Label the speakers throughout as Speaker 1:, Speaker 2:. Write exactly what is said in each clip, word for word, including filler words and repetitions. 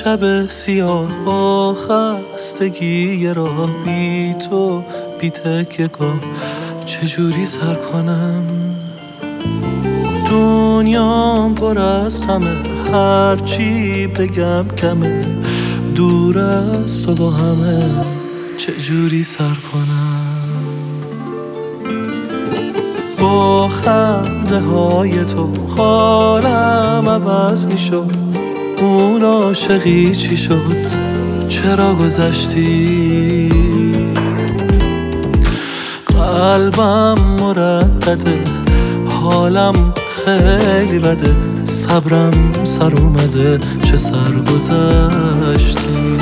Speaker 1: شب سیاه و خستگی راه بی تو بی تکیه‌گاه چجوری سر کنم؟ دنیام پر از غمه، هرچی بگم کمه، دور از تو با همه چجوری سر کنم؟ با خنده های تو حالم عوض می شد، اون عاشقی چی شد؟ چرا گذشتی؟ قلبم مردده، حالم خیلی بده، صبرم سر اومده، چه سرگذشتی.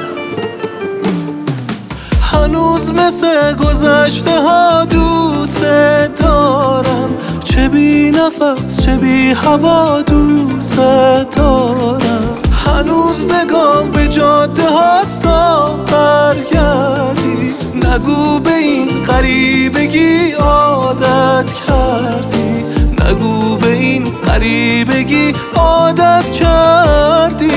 Speaker 1: هنوز مثل گذشته ها دوست دارم، چه بی نفس چه بی هوا دوست دارم. هنوز نگام به جاده هاست تا برگردی، نگو به این غریبگی عادت کردی، نگو به این غریبگی عادت کردی.